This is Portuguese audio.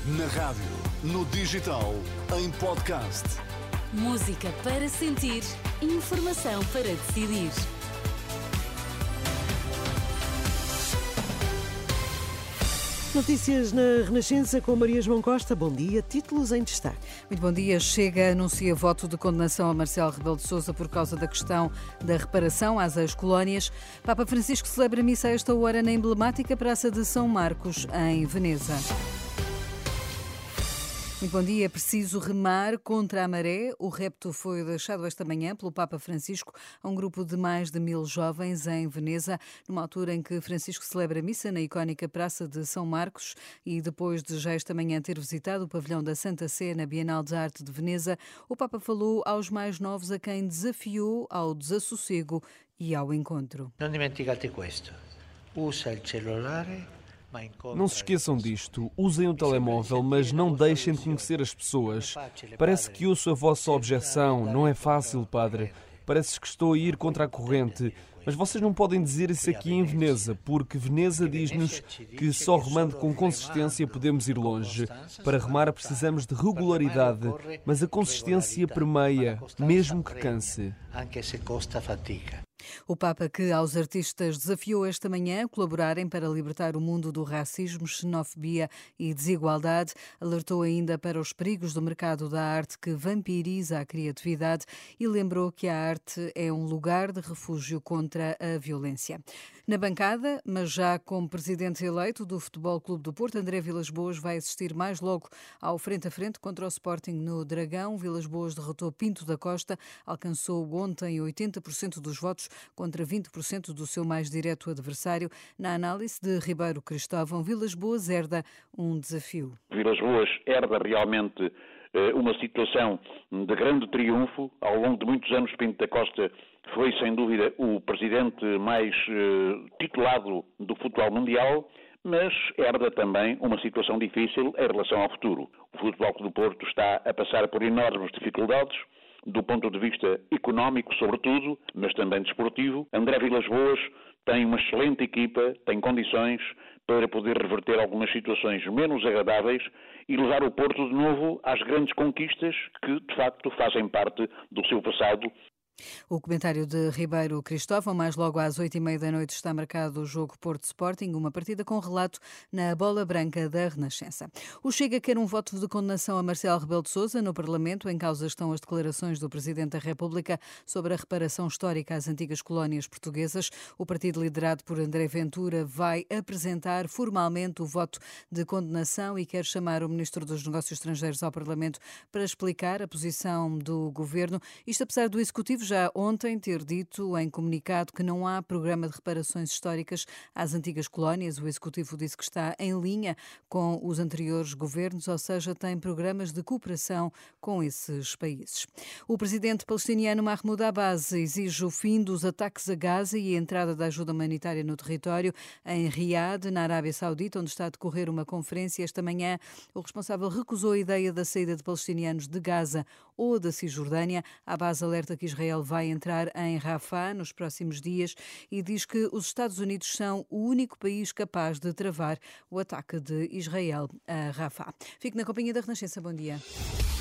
Na rádio, no digital, em podcast. Música para sentir, informação para decidir. Notícias na Renascença com Maria João Costa. Bom dia. Títulos em destaque. Muito bom dia. Chega anuncia voto de condenação a Marcelo Rebelo de Sousa por causa da questão da reparação às ex-colónias. Papa Francisco celebra missa a esta hora na emblemática Praça de São Marcos, em Veneza. Muito bom dia. É preciso remar contra a maré. O repto foi deixado esta manhã pelo Papa Francisco a um grupo de mais de 1000 jovens em Veneza, numa altura em que Francisco celebra missa na icónica Praça de São Marcos e depois de já esta manhã ter visitado o pavilhão da Santa Sé na Bienal de Arte de Veneza, o Papa falou aos mais novos a quem desafiou ao desassossego e ao encontro. Não dimenticate questo. Usa il cellulare. Não se esqueçam disto. Usem o telemóvel, mas não deixem de conhecer as pessoas. Parece que ouço a vossa objeção. Não é fácil, padre. Parece que estou a ir contra a corrente. Mas vocês não podem dizer isso aqui em Veneza, porque Veneza diz-nos que só remando com consistência podemos ir longe. Para remar precisamos de regularidade, mas a consistência permeia, mesmo que canse. O Papa, que aos artistas desafiou esta manhã a colaborarem para libertar o mundo do racismo, xenofobia e desigualdade, alertou ainda para os perigos do mercado da arte que vampiriza a criatividade e lembrou que a arte é um lugar de refúgio contra a violência. Na bancada, mas já como presidente eleito do Futebol Clube do Porto, André Vilas-Boas vai assistir mais logo ao frente a frente contra o Sporting no Dragão. Vilas-Boas derrotou Pinto da Costa, alcançou ontem 80% dos votos contra 20% do seu mais direto adversário. Na análise de Ribeiro Cristóvão, Vilas-Boas herda um desafio. Vilas-Boas herda realmente uma situação de grande triunfo. Ao longo de muitos anos, Pinto da Costa foi, sem dúvida, o presidente mais titulado do futebol mundial, mas herda também uma situação difícil em relação ao futuro. O Futebol Clube do Porto está a passar por enormes dificuldades, do ponto de vista económico, sobretudo, mas também desportivo. André Vilas-Boas tem uma excelente equipa, tem condições para poder reverter algumas situações menos agradáveis e levar o Porto de novo às grandes conquistas que, de facto, fazem parte do seu passado. O comentário de Ribeiro Cristóvão. Mais logo às 20h30 da noite está marcado o jogo Porto Sporting, uma partida com relato na bola branca da Renascença. O Chega quer um voto de condenação a Marcelo Rebelo de Sousa no Parlamento. Em causa estão as declarações do Presidente da República sobre a reparação histórica às antigas colónias portuguesas. O partido liderado por André Ventura vai apresentar formalmente o voto de condenação e quer chamar o Ministro dos Negócios Estrangeiros ao Parlamento para explicar a posição do Governo. Isto apesar do Executivo já ontem ter dito em comunicado que não há programa de reparações históricas às antigas colónias. O Executivo disse que está em linha com os anteriores governos, ou seja, tem programas de cooperação com esses países. O presidente palestiniano Mahmoud Abbas exige o fim dos ataques a Gaza e a entrada da ajuda humanitária no território. Em Riad, na Arábia Saudita, onde está a decorrer uma conferência esta manhã, o responsável recusou a ideia da saída de palestinianos de Gaza ou da Cisjordânia. Abbas alerta que Israel vai entrar em Rafah nos próximos dias e diz que os Estados Unidos são o único país capaz de travar o ataque de Israel a Rafah. Fique na companhia da Renascença. Bom dia.